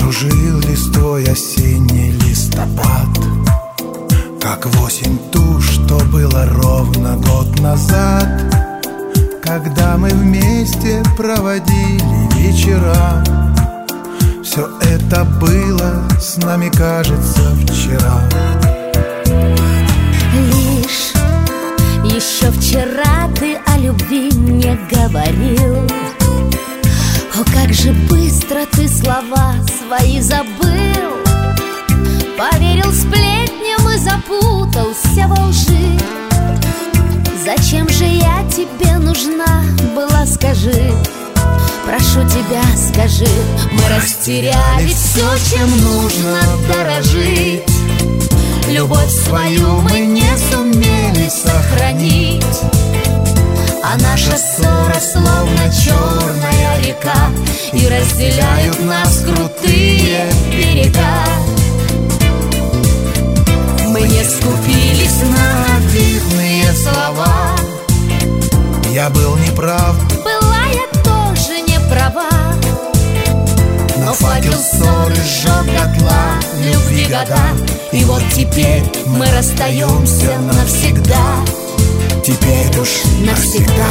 Кружил листвой осенний листопад, как в осень ту, что было ровно год назад, когда мы вместе проводили вечера. Все это было с нами, кажется, вчера. Лишь еще вчера ты о любви мне говорил. О, как же быстро ты слова свои забыл. Поверил сплетням и запутался во лжи. Зачем же я тебе нужна была, скажи? Прошу тебя, скажи. Мы растеряли все, чем нужно дорожить. Любовь свою мы не сумели сохранить. А наша ссора словно черная река, и разделяют нас крутые берега. Мы не скупились на обидные слова. Я был неправ, была я тоже не права. Но факел ссоры сжег дотла любви года. И вот теперь мы расстаемся навсегда. теперь уж навсегда.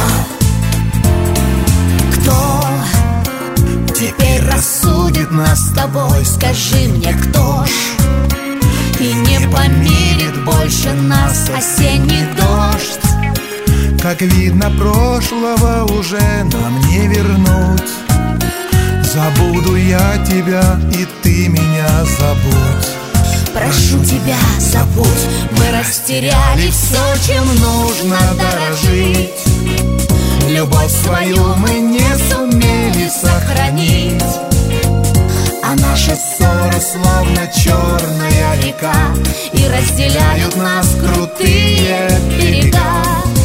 Кто теперь рассудит нас с тобой? Скажи мне, кто ж? И не помирит больше нас осенний дождь. Как видно, прошлого уже нам не вернуть. Забуду я тебя, и ты меня забудь. Прошу тебя, забудь. Мы растеряли все, чем нужно дорожить. Любовь свою мы не сумели сохранить. А наша ссора словно черная река, и разделяют нас крутые берега.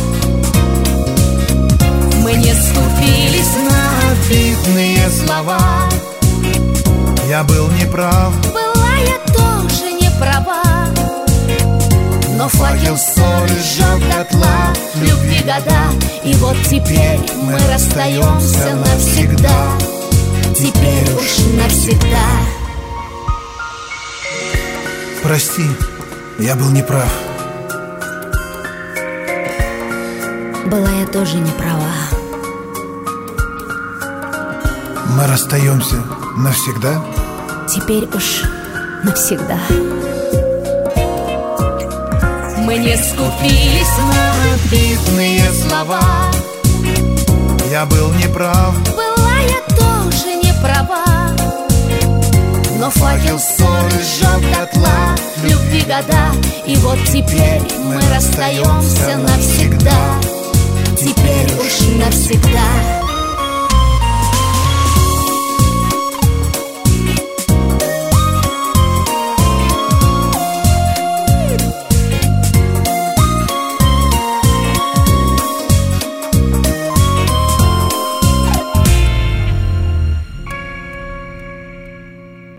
Мы не скупились на обидные слова. Я был неправ, была я тоже не права. Но факел ссоры сжег дотла любви года. И вот теперь мы расстаемся навсегда. Теперь уж навсегда. прости, я был неправ. Была я тоже не права. Мы расстаемся навсегда. Теперь уж навсегда. Мы не скупились на обидные слова. Я был неправ, была я тоже не права. Но факел ссоры сжег дотла любви года. И вот теперь мы расстаемся навсегда. Теперь уж навсегда.